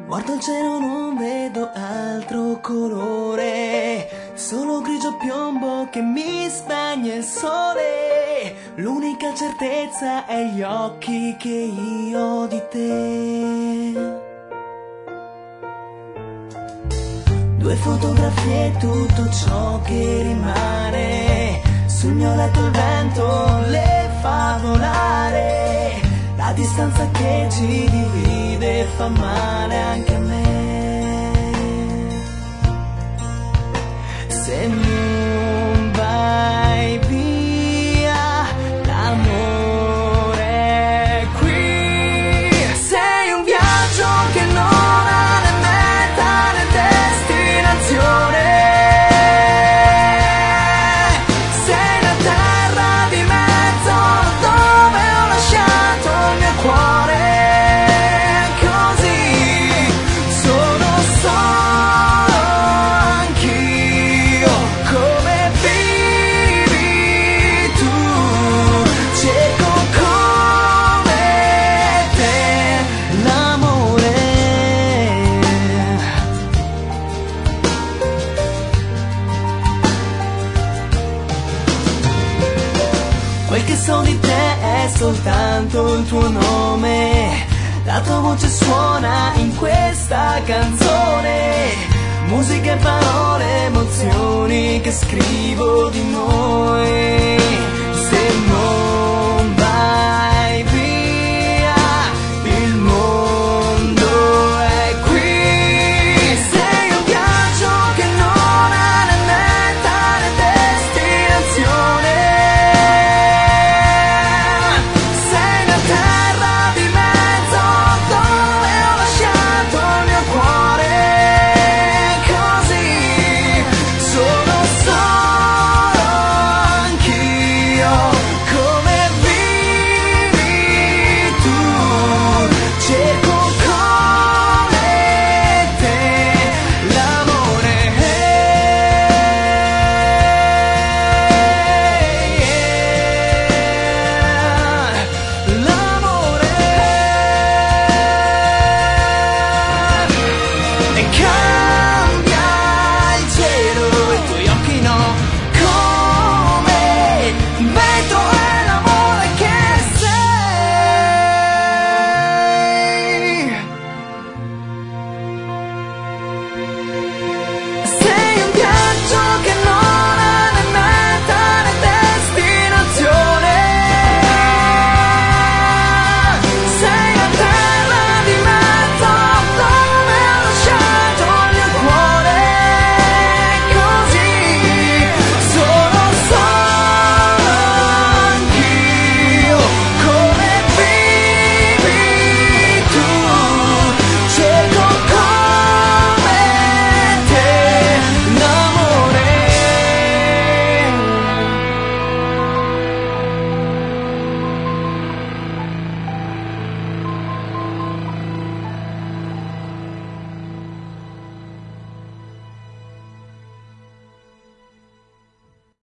Guardo il cielo, non vedo altro colore, solo grigio piombo che mi spegne il sole. L'unica certezza è gli occhi che io ho di te. Due fotografie e tutto ciò che rimane. Sul mio letto il vento le fa volare. La distanza che ci divide fa male anche a me. Se non vai via, l'amore è qui. Sei un viaggio che non ha né meta né destinazione. Sei la terra di mezzo dove ho lasciato il mio cuore. Così sono solo anch'io. Come vivi tu? Cerco come te l'amore. Quel che so di te è soltanto il tuo nome. La tua voce suona in questa canzone. Musica e parole, emozioni che scrivo di noi.